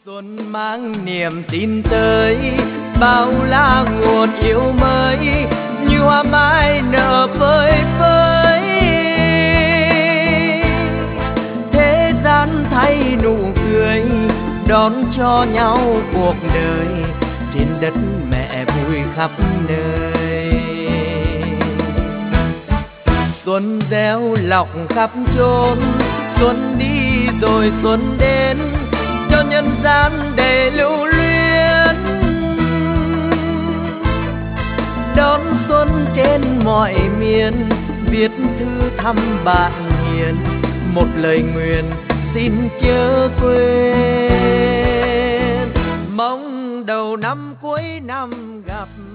Xuân mang niềm tin tới, bao la nguồn yêu mới, như hoa mai nở phơi phới. Thế gian thay nụ cười, đón cho nhau cuộc đời, trên đất mẹ vui khắp nơi. Xuân gieo lòng khắp chốn, xuân đi rồi xuân đến, cho nhân gian đầy lưu luyến. Đón xuân trên mọi miền, viết thư thăm bạn hiền, một lời nguyện xin chớ quên. Mong đầu năm cuối năm gặp